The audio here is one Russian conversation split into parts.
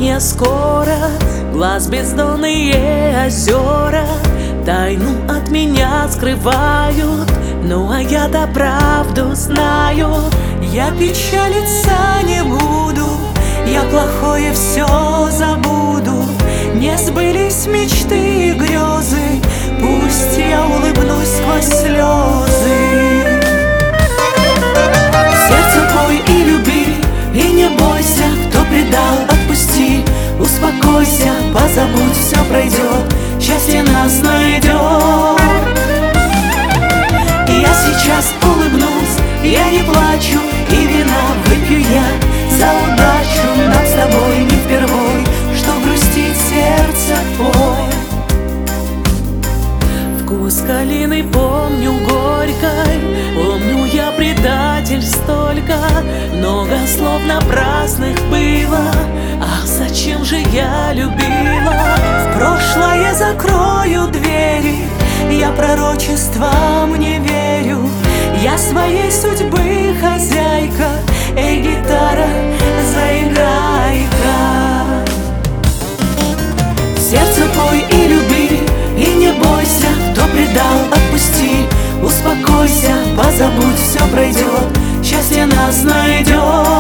не скоро. Глаз бездонные озера тайну от меня скрывают, ну а я-то правду знаю. Я печалиться не буду, я плохое все забуду. Не сбылись мечты и грезы, пусть я улыбнусь сквозь слезы. Сердце пой и люби, и не бойся, кто предал, отпусти. Успокойся, позабудь, все пройдет, счастье нас найдет. Я сейчас улыбнусь, я не плачу, и вина выпью я за удачу. Нам с тобой не впервой, что грустит сердце твой. Вкус калины помню горькой, помню я предатель столько. Много слов напрасных было, ах, зачем же я любила? В прошлое закрою двери, я пророчествам не верю. Я своей судьбы хозяйка, эй, гитара, заиграй-ка. Сердце пой и люби, и не бойся, кто предал, отпусти. Успокойся, позабудь, все пройдет, счастье нас найдет.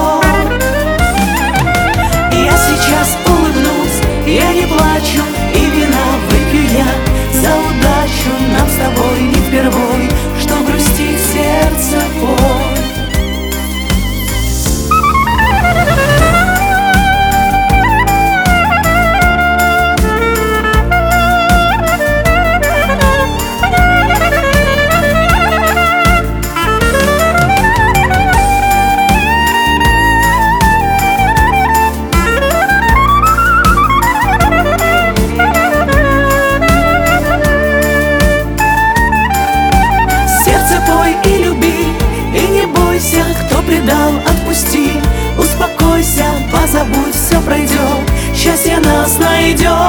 Я сейчас улыбнусь, я не плачу, и вина выпью я за удачу. Нам с тобой не впервой, что грустит сердце твой. И люби, и не бойся, кто предал, отпусти. Успокойся, позабудь, все пройдет, счастье нас найдет.